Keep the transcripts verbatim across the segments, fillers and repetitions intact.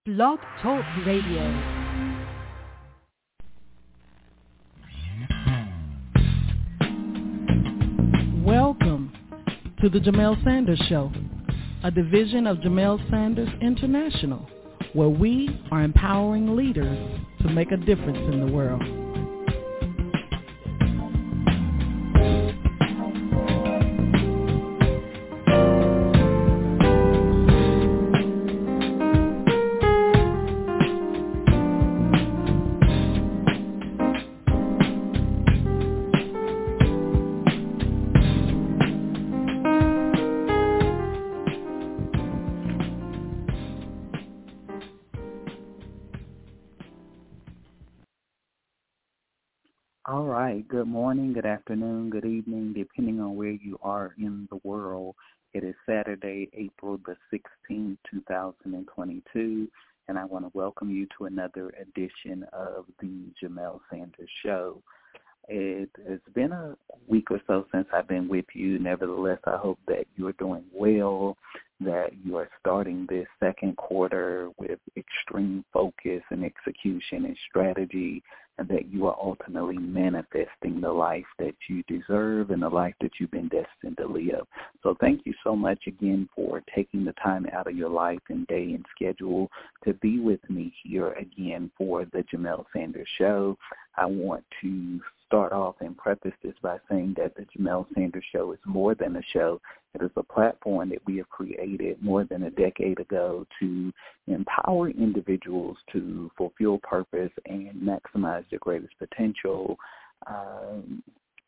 Blog Talk Radio. Welcome to the Jamel Sanders Show, a division of Jamel Sanders International, where we are empowering leaders to make a difference in the world. All right. Good morning, good afternoon, good evening, depending on where you are in the world. It is Saturday, April the sixteenth, two thousand twenty-two, and I want to welcome you to another edition of the Jamel Sanders Show. It has been a week or so since I've been with you. Nevertheless, I hope that you're doing well, that you are starting this second quarter with extreme focus and execution and strategy, and that you are ultimately manifesting the life that you deserve and the life that you've been destined to live. So thank you so much again for taking the time out of your life and day and schedule to be with me here again for the Jamel Sanders Show. I want to start off and preface this by saying that the Jamel Sanders Show is more than a show. It is a platform that we have created more than a decade ago to empower individuals to fulfill purpose and maximize their greatest potential. Um,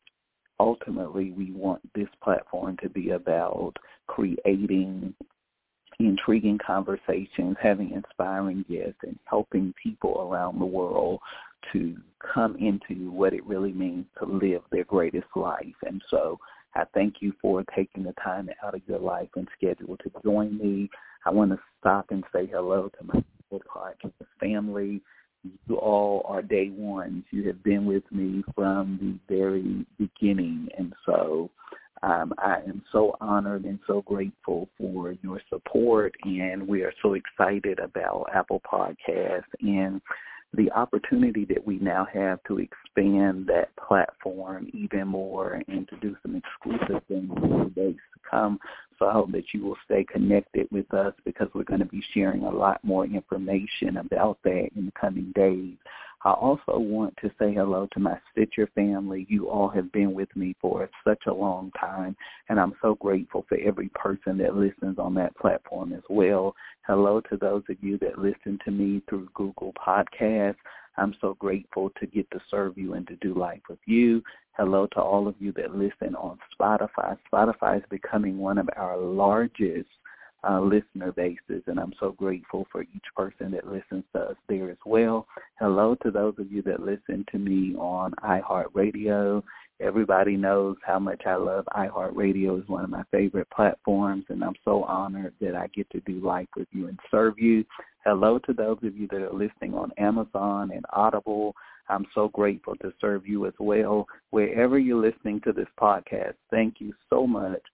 ultimately, we want this platform to be about creating intriguing conversations, having inspiring guests, and helping people around the world to come into what it really means to live their greatest life. And so I thank you for taking the time out of your life and schedule to join me. I want to stop and say hello to my podcast family. You all are day ones. You have been with me from the very beginning. And so um, I am so honored and so grateful for your support. And we are so excited about Apple Podcasts and the opportunity that we now have to expand that platform even more and to do some exclusive things in the days to come. So I hope that you will stay connected with us because we're going to be sharing a lot more information about that in the coming days. I also want to say hello to my Stitcher family. You all have been with me for such a long time, and I'm so grateful for every person that listens on that platform as well. Hello to those of you that listen to me through Google Podcasts. I'm so grateful to get to serve you and to do life with you. Hello to all of you that listen on Spotify. Spotify is becoming one of our largest Uh, listener bases, and I'm so grateful for each person that listens to us there as well. Hello to those of you that listen to me on iHeartRadio. Everybody knows how much I love iHeartRadio. It's one of my favorite platforms, and I'm so honored that I get to do life with you and serve you. Hello to those of you that are listening on Amazon and Audible. I'm so grateful to serve you as well. Wherever you're listening to this podcast, thank you so much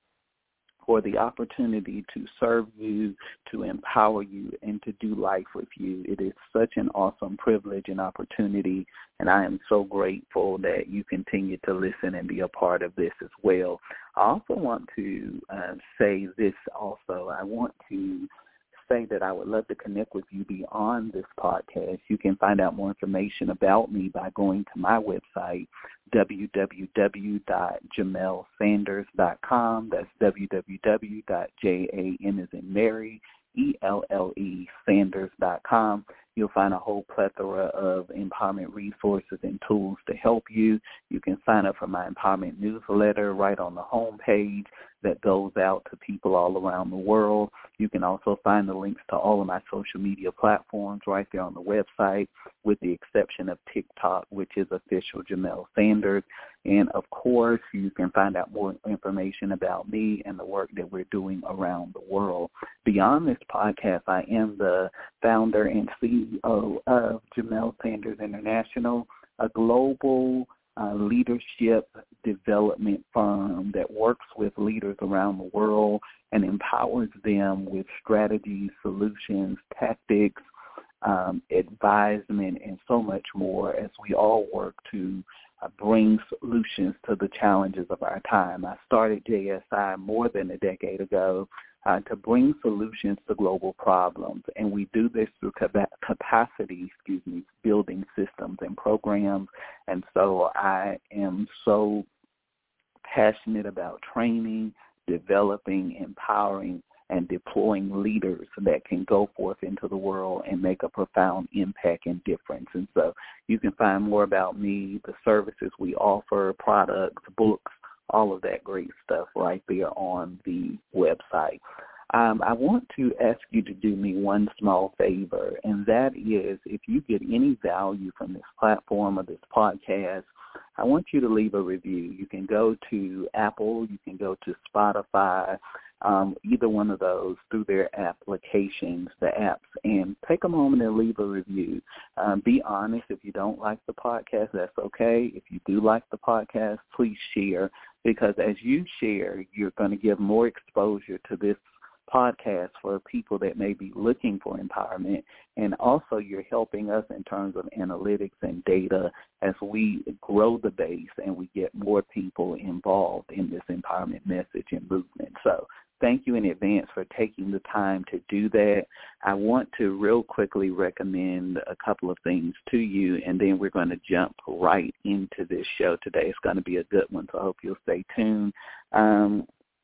for the opportunity to serve you, to empower you, and to do life with you. It is such an awesome privilege and opportunity, and I am so grateful that you continue to listen and be a part of this as well. I also want to uh, say this also. I want to say that I would love to connect with you beyond this podcast. You can find out more information about me by going to my website, w w w dot jamel sanders dot com. That's w w w dot jan as in Mary, E L L E, Sanders dot com. You'll find a whole plethora of empowerment resources and tools to help you. You can sign up for my empowerment newsletter right on the home page that goes out to people all around the world. You can also find the links to all of my social media platforms right there on the website, with the exception of TikTok, which is official Jamel Sanders. And, of course, you can find out more information about me and the work that we're doing around the world. Beyond this podcast, I am the founder and C E O of Jamel Sanders International, a global uh, leadership development firm that works with leaders around the world and empowers them with strategies, solutions, tactics, um, advisement, and so much more as we all work to uh, bring solutions to the challenges of our time. I started J S I more than a decade ago uh, to bring solutions to global problems, and we do this through capacity, excuse me, building systems and programs. And so I am so passionate about training, developing, empowering, and deploying leaders that can go forth into the world and make a profound impact and difference. And so you can find more about me, the services we offer, products, books, all of that great stuff right there on the website. Um, I want to ask you to do me one small favor, and that is if you get any value from this platform or this podcast, I want you to leave a review. You can go to Apple, you can go to Spotify, um, either one of those through their applications, the apps, and take a moment and leave a review. Um, be honest. If you don't like the podcast, that's okay. If you do like the podcast, please share, because as you share, you're going to give more exposure to this podcast for people that may be looking for empowerment, and also you're helping us in terms of analytics and data as we grow the base and we get more people involved in this empowerment message and movement. So thank you in advance for taking the time to do that. I want to real quickly recommend a couple of things to you, and then we're going to jump right into this show today. It's going to be a good one, so I hope you'll stay tuned. Um,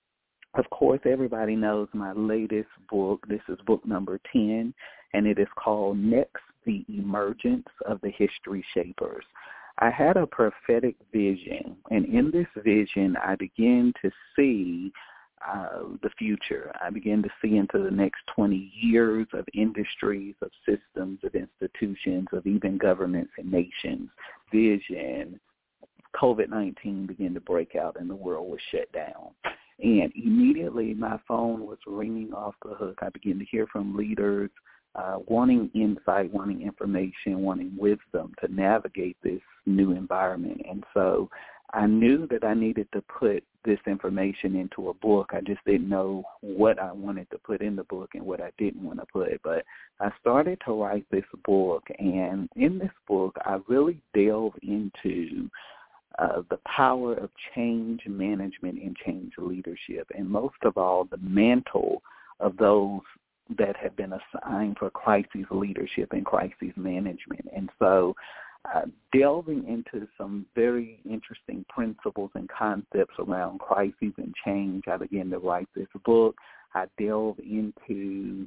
Of course, everybody knows my latest book. This is book number ten, and it is called Next, The Emergence of the History Shapers. I had a prophetic vision, and in this vision, I began to see uh, the future. I began to see into the next twenty years of industries, of systems, of institutions, of even governments and nations. Vision, COVID nineteen began to break out, and the world was shut down. And immediately my phone was ringing off the hook. I began to hear from leaders uh, wanting insight, wanting information, wanting wisdom to navigate this new environment. And so I knew that I needed to put this information into a book. I just didn't know what I wanted to put in the book and what I didn't want to put. But I started to write this book, and in this book I really delve into Uh, the power of change management and change leadership, and most of all, the mantle of those that have been assigned for crisis leadership and crisis management. And so uh, delving into some very interesting principles and concepts around crises and change, I began to write this book. I delve into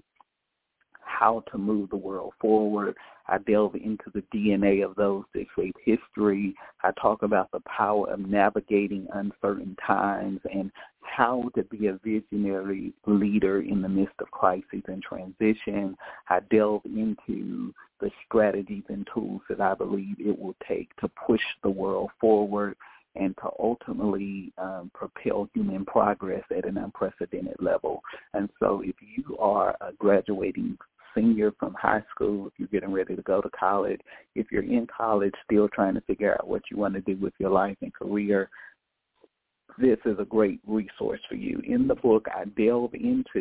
how to move the world forward. I delve into the D N A of those that shape history. I talk about the power of navigating uncertain times and how to be a visionary leader in the midst of crisis and transition. I delve into the strategies and tools that I believe it will take to push the world forward and to ultimately um, propel human progress at an unprecedented level. And so if you are a graduating senior from high school, if you're getting ready to go to college, if you're in college still trying to figure out what you want to do with your life and career, this is a great resource for you. In the book, I delve into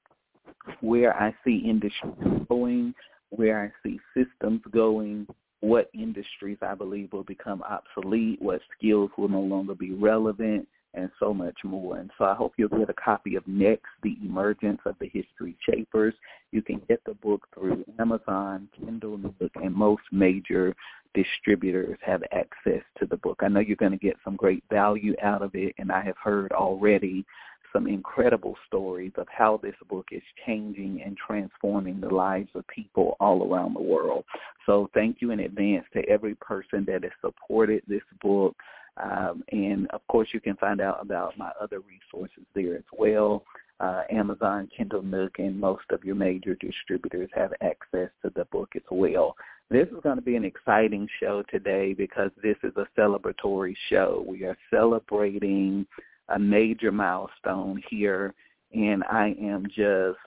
where I see industry going, where I see systems going, what industries I believe will become obsolete, what skills will no longer be relevant, and so much more. And so I hope you'll get a copy of Next, The Emergence of the History Shapers. You can get the book through Amazon, Kindle, and most major distributors have access to the book. I know you're going to get some great value out of it, and I have heard already some incredible stories of how this book is changing and transforming the lives of people all around the world. So thank you in advance to every person that has supported this book. Um, and, of course, you can find out about my other resources there as well. Uh, Amazon, Kindle Nook, and most of your major distributors have access to the book as well. This is going to be an exciting show today because this is a celebratory show. We are celebrating a major milestone here, and I am just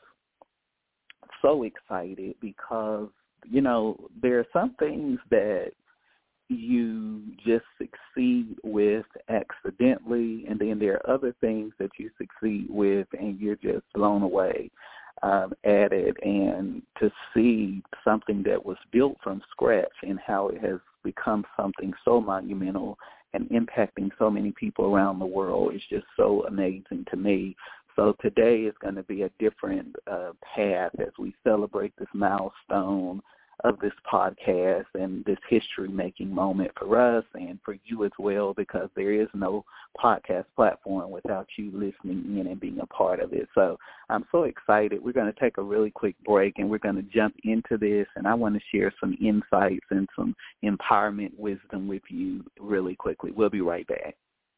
so excited because, you know, there are some things that you just succeed with accidentally, and then there are other things that you succeed with and you're just blown away. um, at it, and to see something that was built from scratch and how it has become something so monumental and impacting so many people around the world is just so amazing to me. So today is going to be a different uh, path as we celebrate this milestone of this podcast and this history-making moment for us and for you as well, because there is no podcast platform without you listening in and being a part of it. So I'm so excited. We're going to take a really quick break, and we're going to jump into this, and I want to share some insights and some empowerment wisdom with you really quickly. We'll be right back.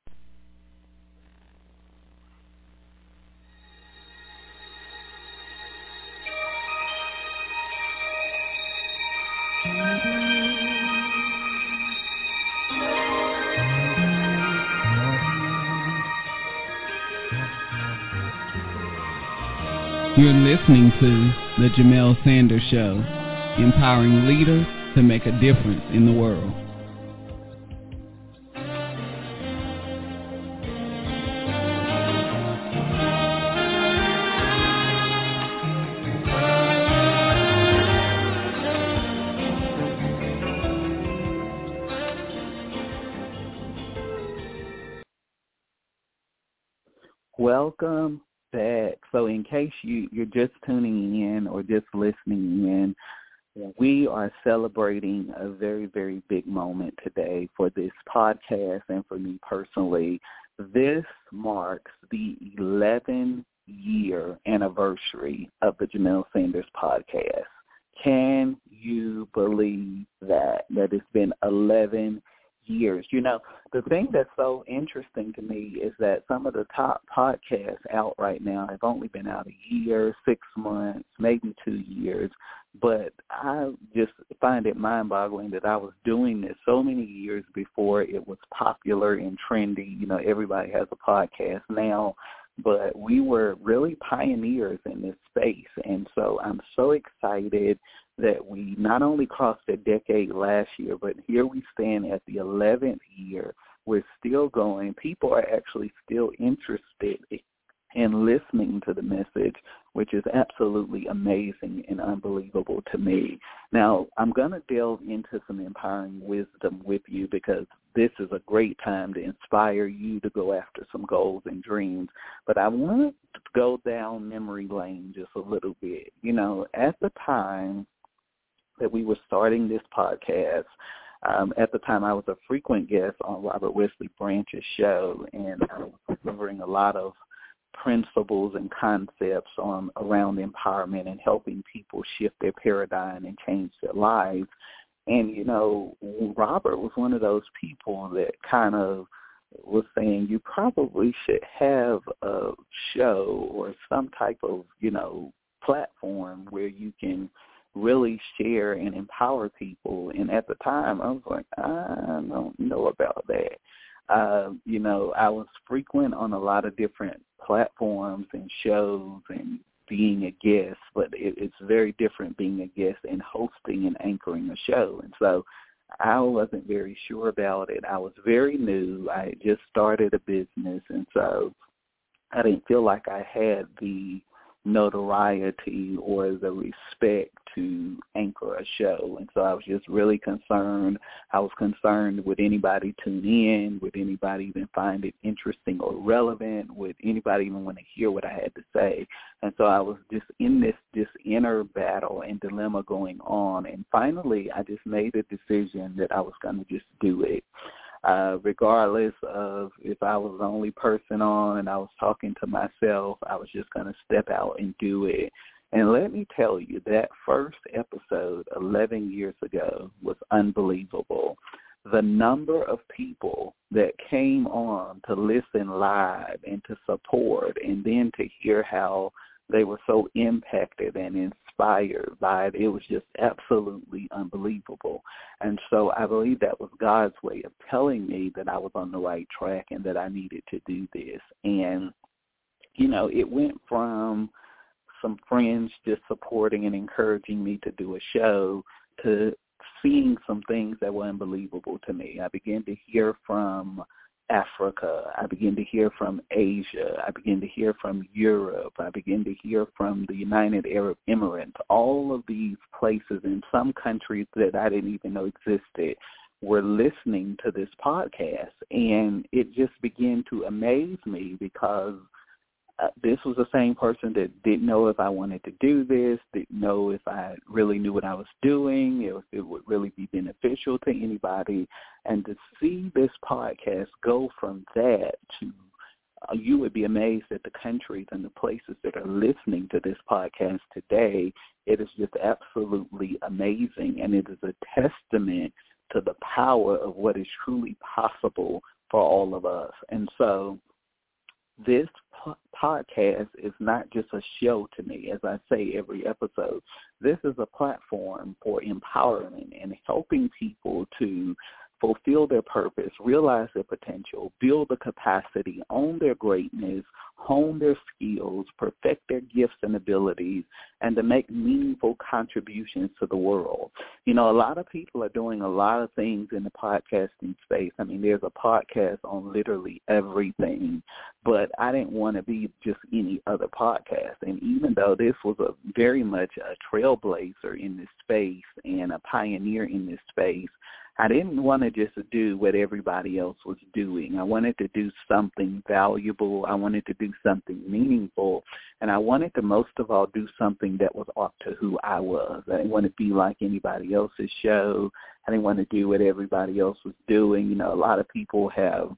You're listening to The Jamel Sanders Show, empowering leaders to make a difference in the world. Welcome back. So in case you, you're just tuning in or just listening in, we are celebrating a very, very big moment today for this podcast and for me personally. This marks the eleven-year anniversary of the Jamel Sanders podcast. Can you believe that, that it's been eleven years? You know, the thing that's so interesting to me is that some of the top podcasts out right now have only been out a year, six months, maybe two years. But I just find it mind-boggling that I was doing this so many years before it was popular and trendy. You know, everybody has a podcast now, but we were really pioneers in this space. And so I'm so excited that we not only crossed a decade last year, but here we stand at the eleventh year. We're still going. People are actually still interested in listening to the message, which is absolutely amazing and unbelievable to me. Now, I'm going to delve into some empowering wisdom with you, because this is a great time to inspire you to go after some goals and dreams. But I want to go down memory lane just a little bit. You know, at the time that we were starting this podcast, um, at the time I was a frequent guest on Robert Wesley Branch's show, and I was delivering a lot of principles and concepts on around empowerment and helping people shift their paradigm and change their lives. And, you know, Robert was one of those people that kind of was saying you probably should have a show or some type of, you know, platform where you can really share and empower people. And at the time, I was like, I don't know about that. Uh, you know, I was frequent on a lot of different platforms and shows and being a guest, but it, it's very different being a guest and hosting and anchoring a show. And so I wasn't very sure about it. I was very new. I had just started a business, and so I didn't feel like I had the notoriety or the respect to anchor a show. And so I was just really concerned. I was concerned, would anybody tune in? Would anybody even find it interesting or relevant? Would anybody even want to hear what I had to say? And so I was just in this, this inner battle and dilemma going on. And finally, I just made a decision that I was going to just do it. Uh, regardless of if I was the only person on and I was talking to myself, I was just going to step out and do it. And let me tell you, that first episode eleven years ago was unbelievable. The number of people that came on to listen live and to support, and then to hear how they were so impacted and inspired by it, it was just absolutely unbelievable. And so I believe that was God's way of telling me that I was on the right track and that I needed to do this. And, you know, it went from some friends just supporting and encouraging me to do a show to seeing some things that were unbelievable to me. I began to hear from Africa. I begin to hear from Asia. I begin to hear from Europe. I begin to hear from the United Arab Emirates. All of these places in some countries that I didn't even know existed were listening to this podcast. And it just began to amaze me because uh, this was the same person that didn't know if I wanted to do this, didn't know if I really knew what I was doing, if it would really be beneficial to anybody. And to see this podcast go from that to uh, you would be amazed at the countries and the places that are listening to this podcast today. It is just absolutely amazing, and it is a testament to the power of what is truly possible for all of us. And so this po- podcast is not just a show to me, as I say every episode. This is a platform for empowerment and helping people to fulfill their purpose, realize their potential, build the capacity, own their greatness, hone their skills, perfect their gifts and abilities, and to make meaningful contributions to the world. You know, a lot of people are doing a lot of things in the podcasting space. I mean, there's a podcast on literally everything, but I didn't want to be just any other podcast. And even though this was a very much a trailblazer in this space and a pioneer in this space, I didn't want to just do what everybody else was doing. I wanted to do something valuable. I wanted to do something meaningful. And I wanted to, most of all, do something that was up to who I was. I didn't want to be like anybody else's show. I didn't want to do what everybody else was doing. You know, a lot of people have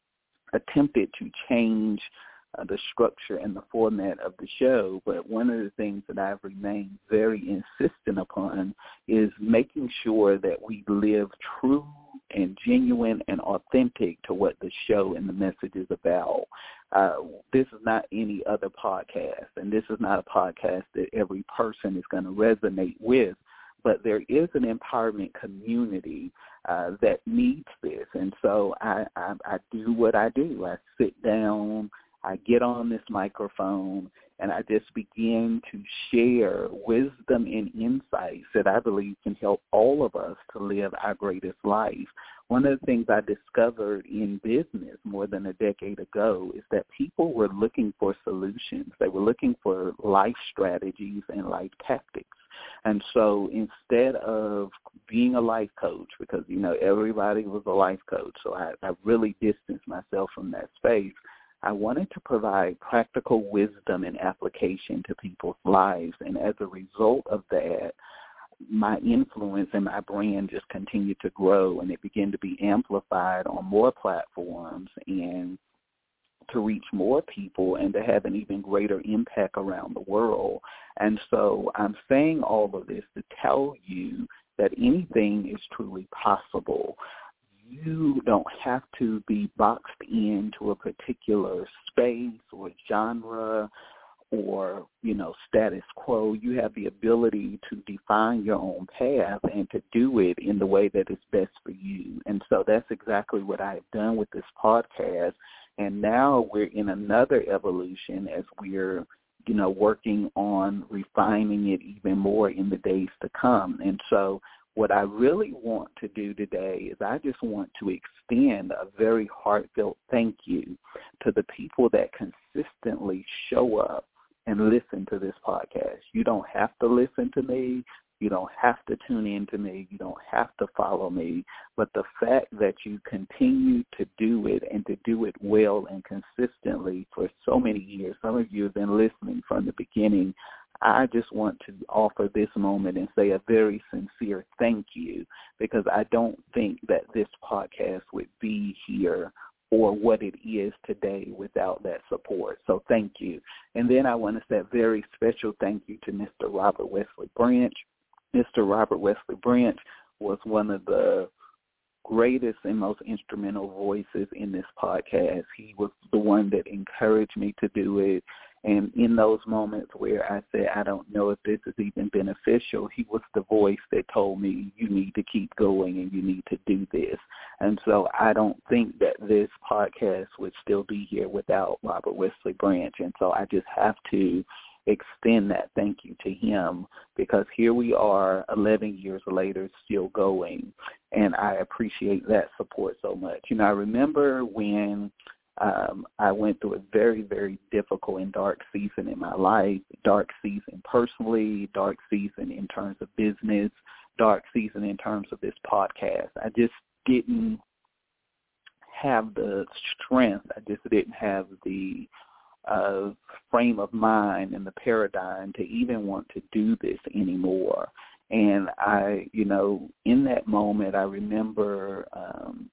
attempted to change Uh, the structure and the format of the show, but one of the things that I've remained very insistent upon is making sure that we live true and genuine and authentic to what the show and the message is about. Uh, this is not any other podcast, and this is not a podcast that every person is going to resonate with, but there is an empowerment community uh, that needs this, and so I, I, I do what I do. I sit down, I get on this microphone, and I just begin to share wisdom and insights that I believe can help all of us to live our greatest life. One of the things I discovered in business more than a decade ago is that people were looking for solutions. They were looking for life strategies and life tactics. And so instead of being a life coach, because, you know, everybody was a life coach, so I, I really distanced myself from that space, I wanted to provide practical wisdom and application to people's lives. And as a result of that, my influence and my brand just continued to grow, and it began to be amplified on more platforms and to reach more people and to have an even greater impact around the world. And so I'm saying all of this to tell you that anything is truly possible. You don't have to be boxed into a particular space or genre or, you know, status quo. You have the ability to define your own path and to do it in the way that is best for you. And so that's exactly what I've done with this podcast. And now we're in another evolution as we're, you know, working on refining it even more in the days to come. And so what I really want to do today is I just want to extend a very heartfelt thank you to the people that consistently show up and listen to this podcast. You don't have to listen to me. You don't have to tune in to me. You don't have to follow me. But the fact that you continue to do it and to do it well and consistently for so many years, some of you have been listening from the beginning, I just want to offer this moment and say a very sincere thank you, because I don't think that this podcast would be here or what it is today without that support. So thank you. And then I want to say a very special thank you to Mister Robert Wesley Branch. Mister Robert Wesley Branch was one of the greatest and most instrumental voices in this podcast. He was the one that encouraged me to do it. And in those moments where I said, I don't know if this is even beneficial, he was the voice that told me, you need to keep going and you need to do this. And so I don't think that this podcast would still be here without Robert Wesley Branch. And so I just have to extend that thank you to him, because here we are eleven years later still going. and I appreciate that support so much. You know, I remember when um, I went through a very, very difficult and dark season in my life, dark season personally, dark season in terms of business, dark season in terms of this podcast. I just didn't have the strength. I just didn't have the uh, frame of mind and the paradigm to even want to do this anymore. And I, you know, in that moment, I remember um,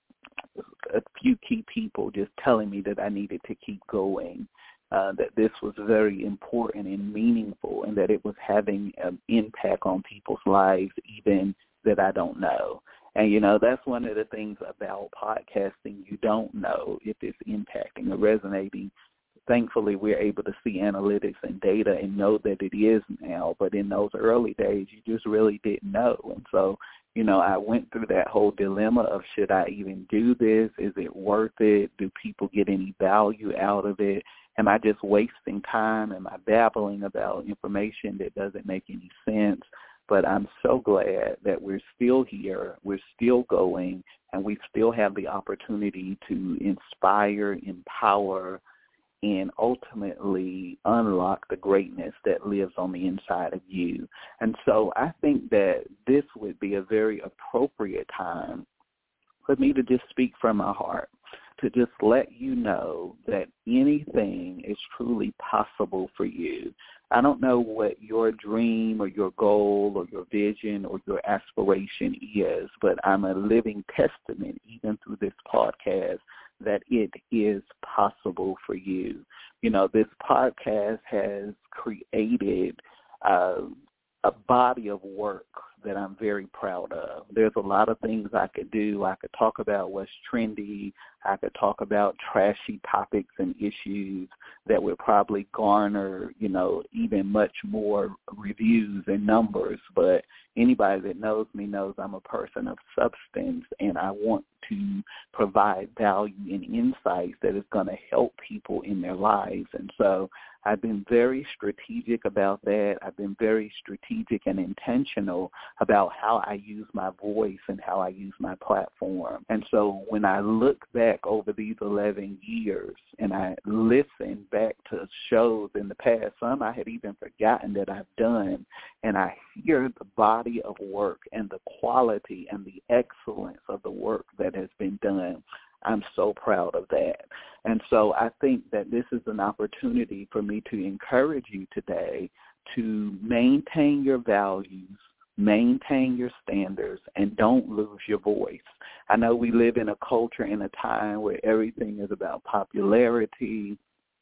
a few key people just telling me that I needed to keep going, uh, that this was very important and meaningful, and that it was having an impact on people's lives, even that I don't know. And, you know, that's one of the things about podcasting. You don't know if it's impacting or resonating. Thankfully, we're able to see analytics and data and know that it is now. But in those early days, you just really didn't know. And so, you know, I went through that whole dilemma of, should I even do this? Is it worth it? Do people get any value out of it? Am I just wasting time? Am I babbling about information that doesn't make any sense? But I'm so glad that we're still here, we're still going, and we still have the opportunity to inspire, empower, and ultimately unlock the greatness that lives on the inside of you. And so I think that this would be a very appropriate time for me to just speak from my heart, to just let you know that anything is truly possible for you. I don't know what your dream or your goal or your vision or your aspiration is, but I'm a living testament, even through this podcast, that it is possible for you. You know, this podcast has created uh, a body of work that I'm very proud of. There's a lot of things I could do. I could talk about what's trendy. I could talk about trashy topics and issues that would probably garner, you know, even much more reviews and numbers. But anybody that knows me knows I'm a person of substance, and I want to provide value and insights that is going to help people in their lives. And so I've been very strategic about that. I've been very strategic and intentional about how I use my voice and how I use my platform. And so when I look back over these eleven years and I listen back to shows in the past, some I had even forgotten that I've done, and I hear the body of work and the quality and the excellence of the work that has been done, I'm so proud of that. And so I think that this is an opportunity for me to encourage you today to maintain your values, maintain your standards, and don't lose your voice. I know we live in a culture and a time where everything is about popularity,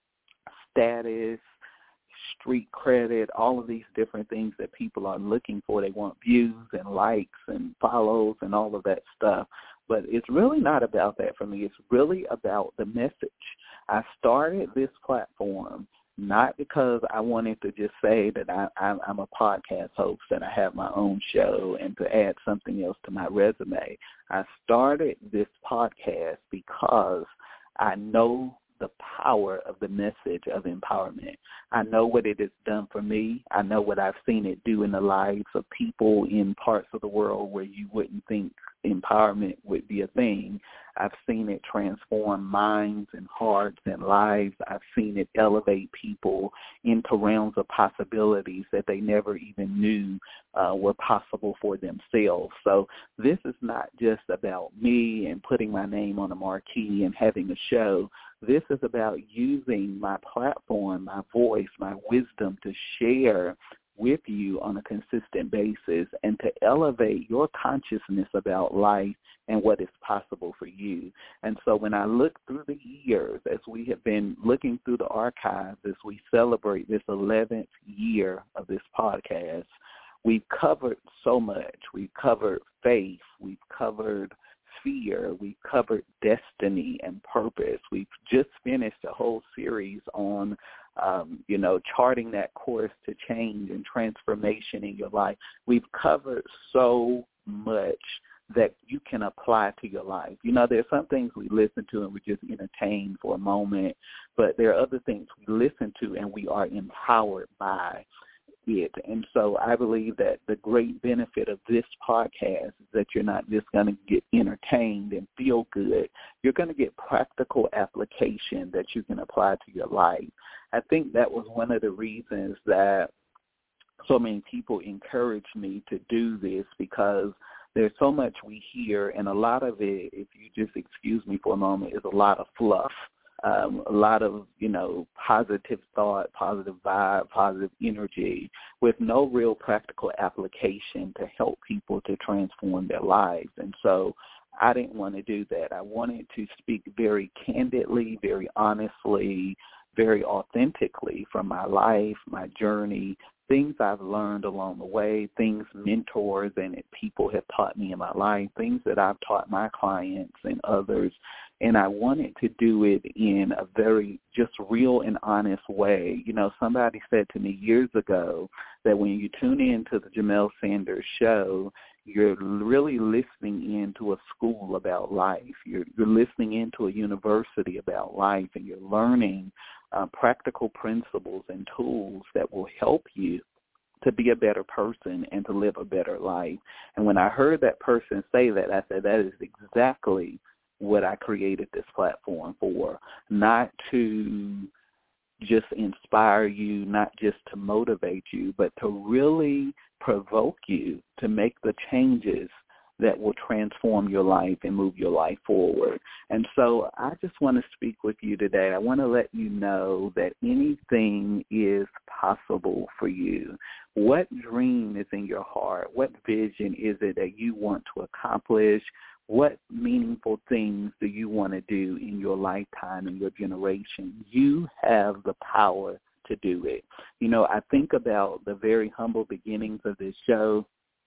status, street credit, all of these different things that people are looking for. They want views and likes and follows and all of that stuff. But it's really not about that for me. It's really about the message. I started this platform not because I wanted to just say that I, I'm, I'm a podcast host and I have my own show and to add something else to my resume. I started this podcast because I know the power of the message of empowerment. I know what it has done for me. I know what I've seen it do in the lives of people in parts of the world where you wouldn't think empowerment would be a thing. I've seen it transform minds and hearts and lives. I've seen it elevate people into realms of possibilities that they never even knew uh, were possible for themselves. So this is not just about me and putting my name on a marquee and having a show. This is about using my platform, my voice, my wisdom to share with you on a consistent basis and to elevate your consciousness about life and what is possible for you. And so when I look through the years, as we have been looking through the archives, as we celebrate this eleventh year of this podcast, we've covered so much. We've covered faith. We've covered fear. We've covered destiny and purpose. We've just finished a whole series on Um, you know, charting that course to change and transformation in your life. We've covered so much that you can apply to your life. You know, there's some things we listen to and we just entertain for a moment, but there are other things we listen to and we are empowered by. it. And so I believe that the great benefit of this podcast is that you're not just going to get entertained and feel good. You're going to get practical application that you can apply to your life. I think that was one of the reasons that so many people encourage me to do this, because there's so much we hear, and a lot of it, if you just excuse me for a moment, is a lot of fluff. Um, a lot of, you know, positive thought, positive vibe, positive energy with no real practical application to help people to transform their lives. And so I didn't want to do that. I wanted to speak very candidly, very honestly, very authentically from my life, my journey, things I've learned along the way, things mentors and people have taught me in my life, things that I've taught my clients and others. And I wanted to do it in a very just real and honest way. You know, somebody said to me years ago that when you tune in to the Jamel Sanders Show, you're really listening into a school about life. You're, you're listening into a university about life, and you're learning uh, practical principles and tools that will help you to be a better person and to live a better life. And when I heard that person say that, I said, that is exactly what I created this platform for, not to just inspire you, not just to motivate you, but to really provoke you to make the changes that will transform your life and move your life forward. And so I just want to speak with you today. I want to let you know that anything is possible for you. What dream is in your heart? What vision is it that you want to accomplish? What meaningful things do you want to do in your lifetime, in your generation? You have the power to do it. You know, I think about the very humble beginnings of this show.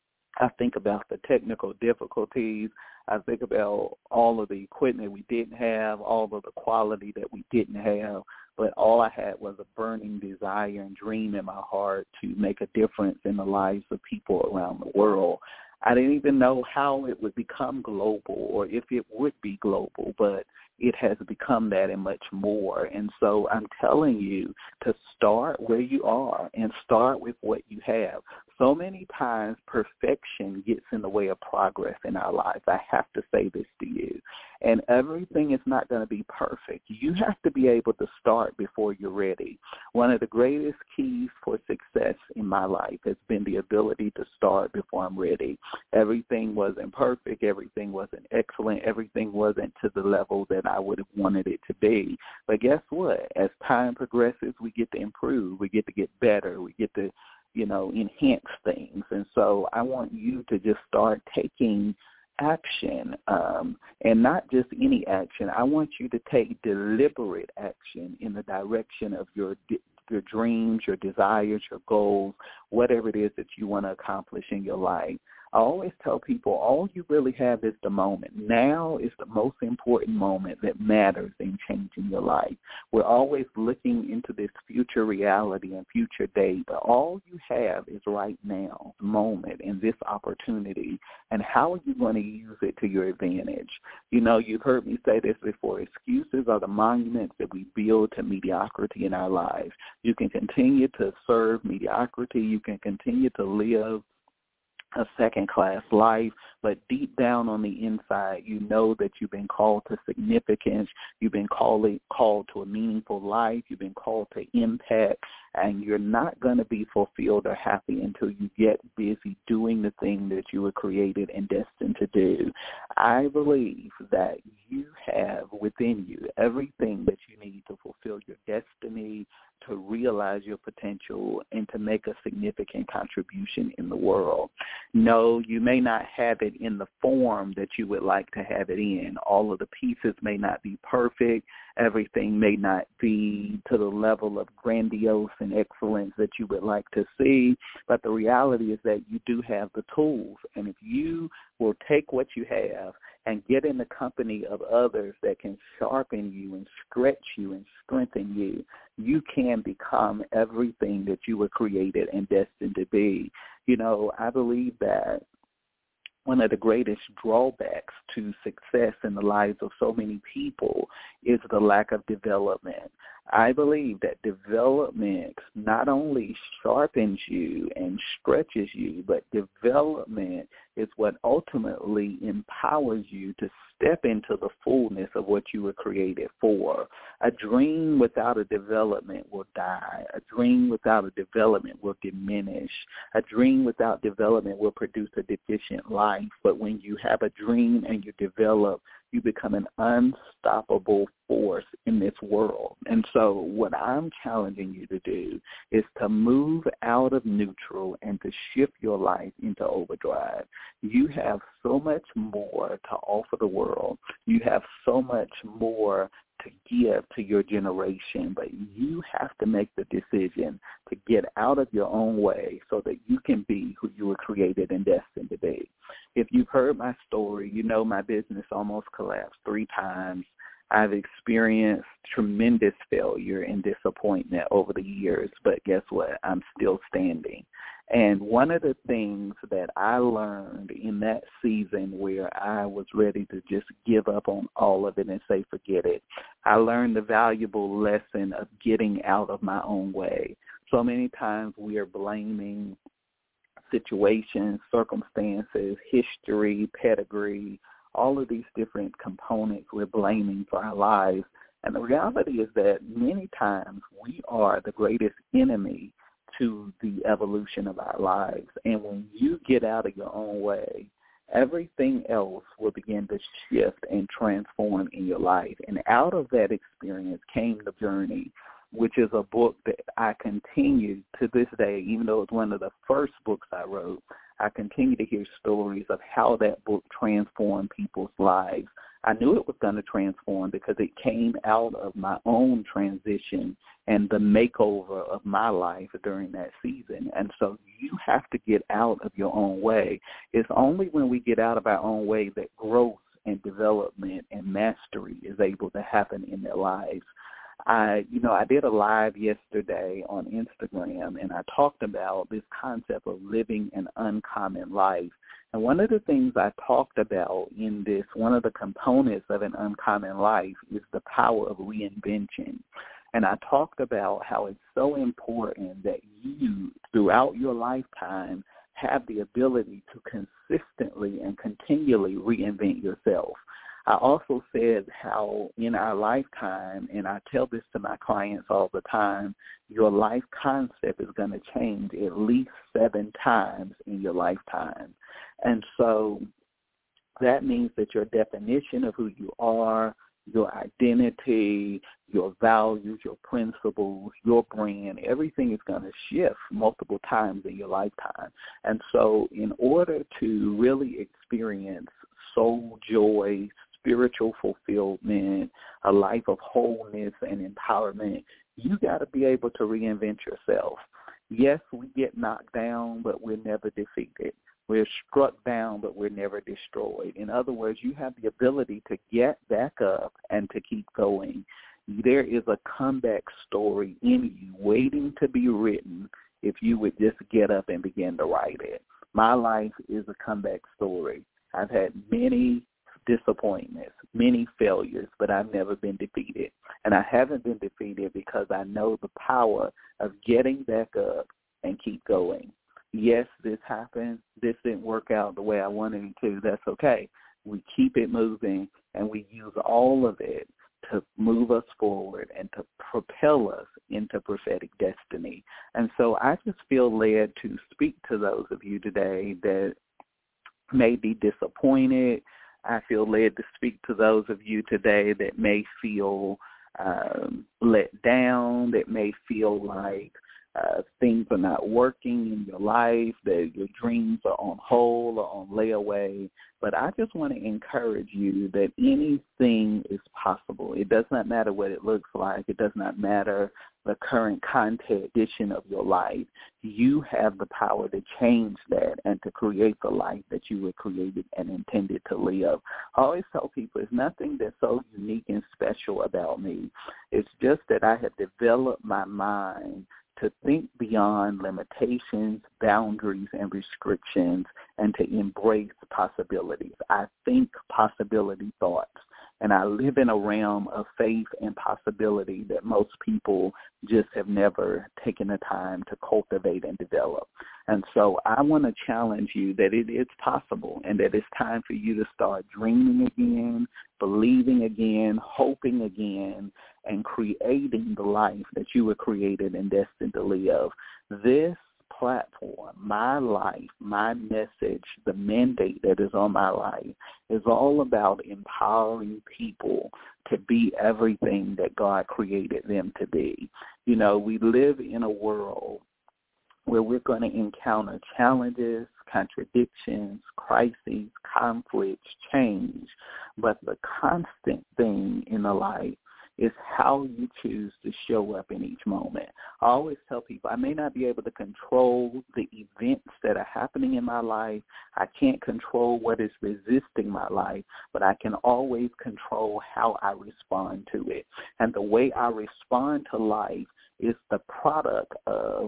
I think about the technical difficulties. I think about all of the equipment we didn't have, all of the quality that we didn't have. But all I had was a burning desire and dream in my heart to make a difference in the lives of people around the world. I didn't even know how it would become global or if it would be global, but it has become that and much more. And so I'm telling you to start where you are and start with what you have. So many times perfection gets in the way of progress in our lives. I have to say this to you. And everything is not going to be perfect. You have to be able to start before you're ready. One of the greatest keys for success in my life has been the ability to start before I'm ready. Everything wasn't perfect. Everything wasn't excellent. Everything wasn't to the level that I would have wanted it to be. But guess what? As time progresses, we get to improve. We get to get better. We get to, you know, enhance things. And so I want you to just start taking action, um, and not just any action. I want you to take deliberate action in the direction of your your dreams, your desires, your goals, whatever it is that you want to accomplish in your life. I always tell people all you really have is the moment. Now is the most important moment that matters in changing your life. We're always looking into this future reality and future day, but all you have is right now, the moment and this opportunity, and how are you going to use it to your advantage? You know, you've heard me say this before. Excuses are the monuments that we build to mediocrity in our lives. You can continue to serve mediocrity. You can continue to live a second-class life, but deep down on the inside, you know that you've been called to significance, you've been called, called to a meaningful life, you've been called to impact, and you're not going to be fulfilled or happy until you get busy doing the thing that you were created and destined to do. I believe that you have within you everything that you need to fulfill your destiny, to realize your potential, and to make a significant contribution in the world. No, you may not have it in the form that you would like to have it in. All of the pieces may not be perfect. Everything may not be to the level of grandiose and excellence that you would like to see, but the reality is that you do have the tools, and if you will take what you have and get in the company of others that can sharpen you and stretch you and strengthen you, you can become everything that you were created and destined to be. You know, I believe that one of the greatest drawbacks to success in the lives of so many people is the lack of development. I believe that development not only sharpens you and stretches you, but development is what ultimately empowers you to step into the fullness of what you were created for. A dream without a development will die. A dream without a development will diminish. A dream without development will produce a deficient life. But when you have a dream and you develop, you become an unstoppable force in this world. And so what I'm challenging you to do is to move out of neutral and to shift your life into overdrive. You have so much more to offer the world. You have so much more to give to your generation, but you have to make the decision to get out of your own way so that you can be who you were created and destined to be. If you've heard my story, you know my business almost collapsed three times. I've experienced tremendous failure and disappointment over the years, but guess what? I'm still standing. And one of the things that I learned in that season where I was ready to just give up on all of it and say, forget it, I learned the valuable lesson of getting out of my own way. So many times we are blaming situations, circumstances, history, pedigree, all of these different components we're blaming for our lives. And the reality is that many times we are the greatest enemy to the evolution of our lives. And when you get out of your own way, everything else will begin to shift and transform in your life. And out of that experience came The Journey, which is a book that I continue to this day, even though it's one of the first books I wrote, I continue to hear stories of how that book transformed people's lives. I knew it was going to transform because it came out of my own transition and the makeover of my life during that season. And so you have to get out of your own way. It's only when we get out of our own way that growth and development and mastery is able to happen in their lives. I, you know, I did a live yesterday on Instagram, and I talked about this concept of living an uncommon life. And one of the things I talked about in this, one of the components of an uncommon life is the power of reinvention. And I talked about how it's so important that you, throughout your lifetime, have the ability to consistently and continually reinvent yourself. I also said how in our lifetime, and I tell this to my clients all the time, your life concept is going to change at least seven times in your lifetime. And so that means that your definition of who you are, your identity, your values, your principles, your brand, everything is going to shift multiple times in your lifetime. And so in order to really experience soul joy, spiritual fulfillment, a life of wholeness and empowerment, you got to be able to reinvent yourself. Yes, we get knocked down, but we're never defeated. We're struck down, but we're never destroyed. In other words, you have the ability to get back up and to keep going. There is a comeback story in you waiting to be written if you would just get up and begin to write it. My life is a comeback story. I've had many disappointments, many failures, but I've never been defeated. And I haven't been defeated because I know the power of getting back up and keep going. Yes, this happened. This didn't work out the way I wanted it to. That's okay. We keep it moving, and we use all of it to move us forward and to propel us into prophetic destiny. And so I just feel led to speak to those of you today that may be disappointed. I feel led to speak to those of you today that may feel um, let down, that may feel like uh, things are not working in your life, that your dreams are on hold or on layaway. But I just want to encourage you that anything is possible. It does not matter what it looks like. It does not matter the current condition of your life. You have the power to change that and to create the life that you were created and intended to live. I always tell people it's nothing that's so unique and special about me. It's just that I have developed my mind to think beyond limitations, boundaries, and restrictions, and to embrace possibilities. I think possibility thoughts. And I live in a realm of faith and possibility that most people just have never taken the time to cultivate and develop. And so I want to challenge you that it is possible and that it's time for you to start dreaming again, believing again, hoping again, and creating the life that you were created and destined to live. This platform, my life, my message, the mandate that is on my life is all about empowering people to be everything that God created them to be. You know, we live in a world where we're going to encounter challenges, contradictions, crises, conflicts, change, but the constant thing in the life is how you choose to show up in each moment. I always tell people I may not be able to control the events that are happening in my life. I can't control what is resisting my life, but I can always control how I respond to it. And the way I respond to life is the product of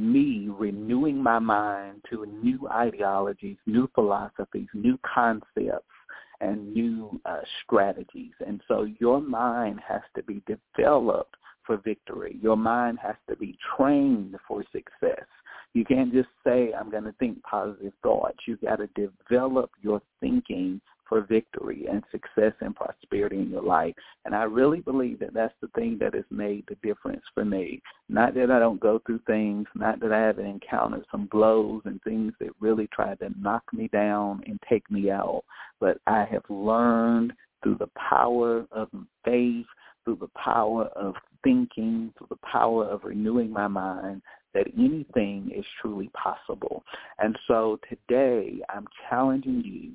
me renewing my mind to new ideologies, new philosophies, new concepts, and new uh, strategies. And so your mind has to be developed for victory. Your mind has to be trained for success. You can't just say, I'm going to think positive thoughts. You got to develop your thinking for victory and success and prosperity in your life. And I really believe that that's the thing that has made the difference for me. Not that I don't go through things, not that I haven't encountered some blows and things that really tried to knock me down and take me out, but I have learned through the power of faith, through the power of thinking, through the power of renewing my mind, that anything is truly possible. And so today I'm challenging you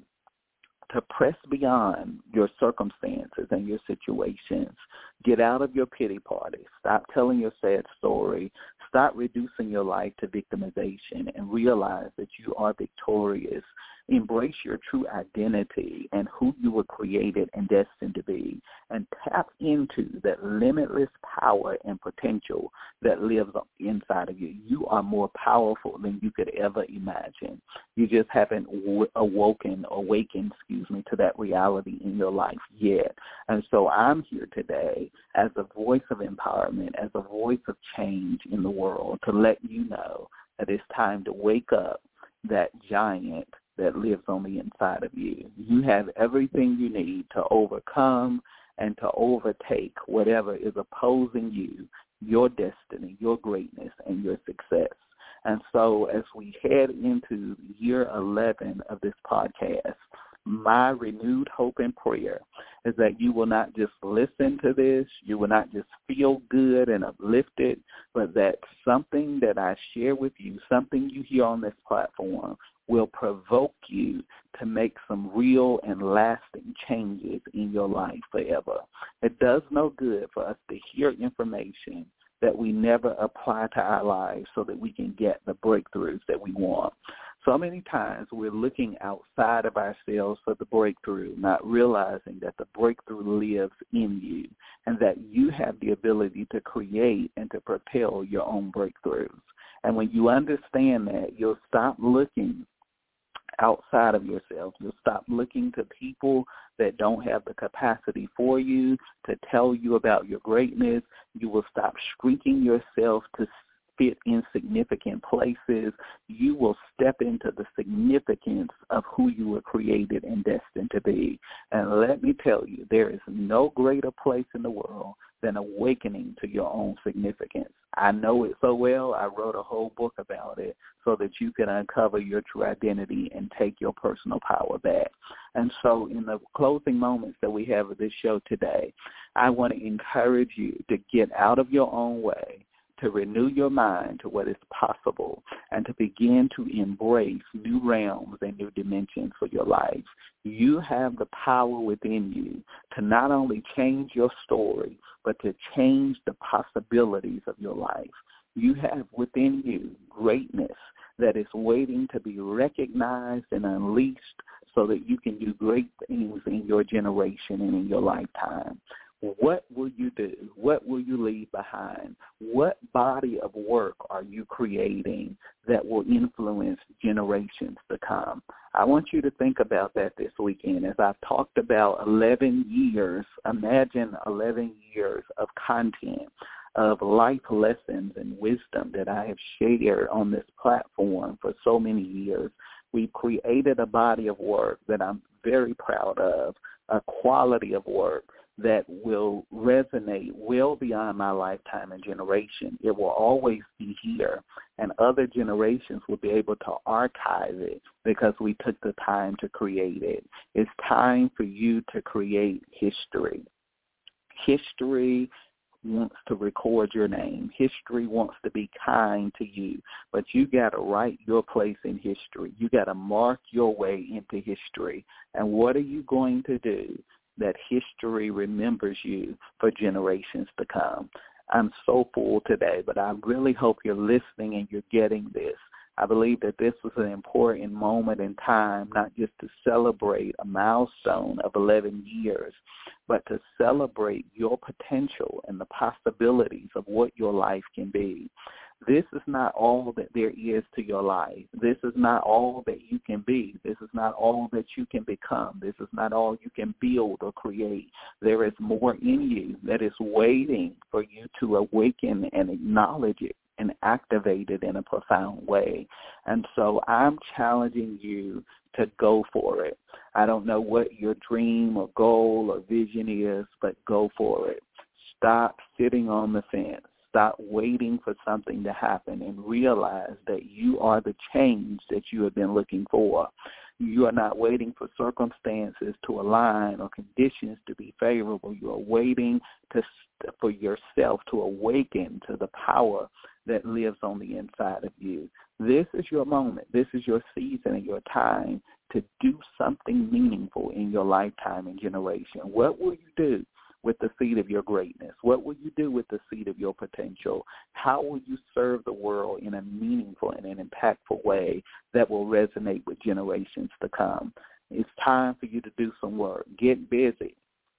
to press beyond your circumstances and your situations. Get out of your pity party. Stop telling your sad story. Stop reducing your life to victimization and realize that you are victorious. Embrace your true identity and who you were created and destined to be, and tap into that limitless power and potential that lives inside of you. You are more powerful than you could ever imagine. You just haven't awoken, awakened, excuse me, to that reality in your life yet. And so I'm here today as a voice of empowerment, as a voice of change in the world, to let you know that it's time to wake up that giant that lives on the inside of you. You have everything you need to overcome and to overtake whatever is opposing you, your destiny, your greatness, and your success. And so as we head into year eleven of this podcast, my renewed hope and prayer is that you will not just listen to this, you will not just feel good and uplifted, but that something that I share with you, something you hear on this platform, will provoke you to make some real and lasting changes in your life forever. It does no good for us to hear information that we never apply to our lives so that we can get the breakthroughs that we want. So many times we're looking outside of ourselves for the breakthrough, not realizing that the breakthrough lives in you and that you have the ability to create and to propel your own breakthroughs. And when you understand that, you'll stop looking outside of yourself. You'll stop looking to people that don't have the capacity for you to tell you about your greatness. You will stop shrinking yourself to fit in significant places. You will step into the significance of who you were created and destined to be. And let me tell you, there is no greater place in the world than awakening to your own significance. I know it so well, I wrote a whole book about it so that you can uncover your true identity and take your personal power back. And so in the closing moments that we have of this show today, I want to encourage you to get out of your own way, to renew your mind to what is possible, and to begin to embrace new realms and new dimensions for your life. You have the power within you to not only change your story, but to change the possibilities of your life. You have within you greatness that is waiting to be recognized and unleashed so that you can do great things in your generation and in your lifetime. What will you do? What will you leave behind? What body of work are you creating that will influence generations to come? I want you to think about that this weekend. As I've talked about eleven years, imagine eleven years of content, of life lessons and wisdom that I have shared on this platform for so many years. We've created a body of work that I'm very proud of, a quality of work that will resonate well beyond my lifetime and generation. It will always be here, and other generations will be able to archive it because we took the time to create it. It's time for you to create history. History wants to record your name. History wants to be kind to you, but you got to write your place in history. You got to mark your way into history. And what are you going to do that history remembers you for generations to come? I'm so full today, but I really hope you're listening and you're getting this. I believe that this was an important moment in time, not just to celebrate a milestone of eleven years, but to celebrate your potential and the possibilities of what your life can be. This is not all that there is to your life. This is not all that you can be. This is not all that you can become. This is not all you can build or create. There is more in you that is waiting for you to awaken and acknowledge it and activate it in a profound way. And so I'm challenging you to go for it. I don't know what your dream or goal or vision is, but go for it. Stop sitting on the fence. Stop waiting for something to happen and realize that you are the change that you have been looking for. You are not waiting for circumstances to align or conditions to be favorable. You are waiting to, for yourself to awaken to the power that lives on the inside of you. This is your moment. This is your season and your time to do something meaningful in your lifetime and generation. What will you do with the seed of your greatness? What will you do with the seed of your potential? How will you serve the world in a meaningful and an impactful way that will resonate with generations to come? It's time for you to do some work. Get busy,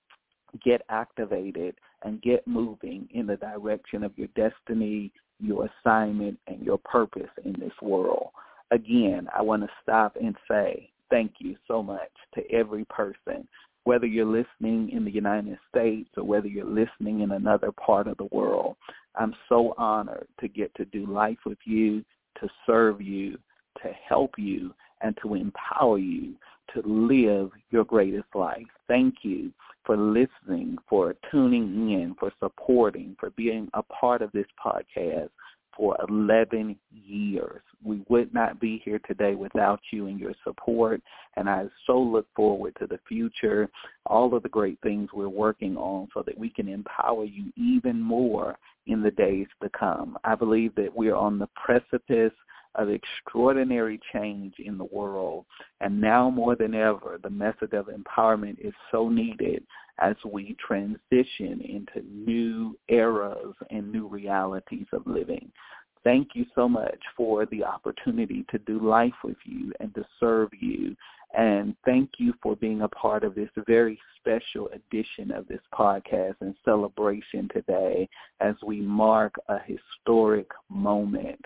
get activated, and get moving in the direction of your destiny, your assignment, and your purpose in this world. Again, I want to stop and say thank you so much to every person, whether you're listening in the United States or whether you're listening in another part of the world. I'm so honored to get to do life with you, to serve you, to help you, and to empower you to live your greatest life. Thank you for listening, for tuning in, for supporting, for being a part of this podcast for eleven years. We would not be here today without you and your support, and I so look forward to the future, all of the great things we're working on so that we can empower you even more in the days to come. I believe that we're on the precipice of extraordinary change in the world, and now more than ever, the message of empowerment is so needed as we transition into new eras and new realities of living. Thank you so much for the opportunity to do life with you and to serve you. And thank you for being a part of this very special edition of this podcast and celebration today as we mark a historic moment.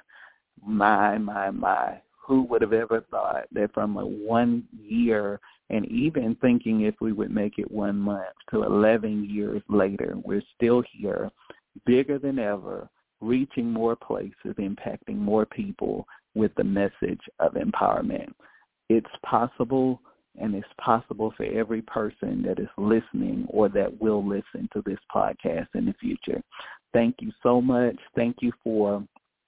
My, my, my. Who would have ever thought that from a one year and even thinking if we would make it one month to eleven years later, we're still here, bigger than ever, reaching more places, impacting more people with the message of empowerment. It's possible, and it's possible for every person that is listening or that will listen to this podcast in the future. Thank you so much. Thank you for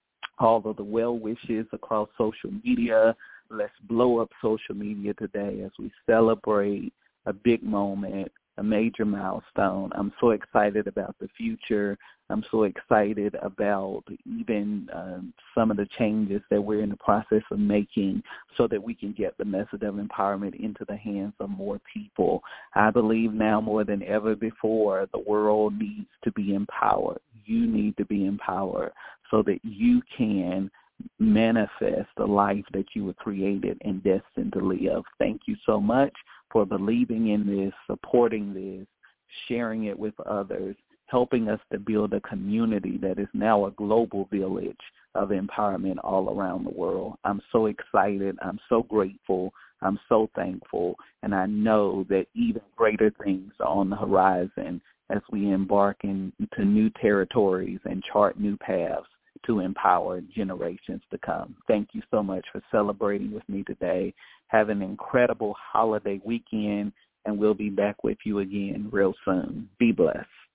all of the well wishes across social media. Let's blow up social media today as we celebrate a big moment, a major milestone. I'm so excited about the future. I'm so excited about even um, some of the changes that we're in the process of making so that we can get the message of empowerment into the hands of more people. I believe now more than ever before, the world needs to be empowered. You need to be empowered so that you can manifest the life that you were created and destined to live. Thank you so much for believing in this, supporting this, sharing it with others, helping us to build a community that is now a global village of empowerment all around the world. I'm so excited. I'm so grateful. I'm so thankful. And I know that even greater things are on the horizon as we embark into new territories and chart new paths to empower generations to come. Thank you so much for celebrating with me today. Have an incredible holiday weekend, and we'll be back with you again real soon. Be blessed.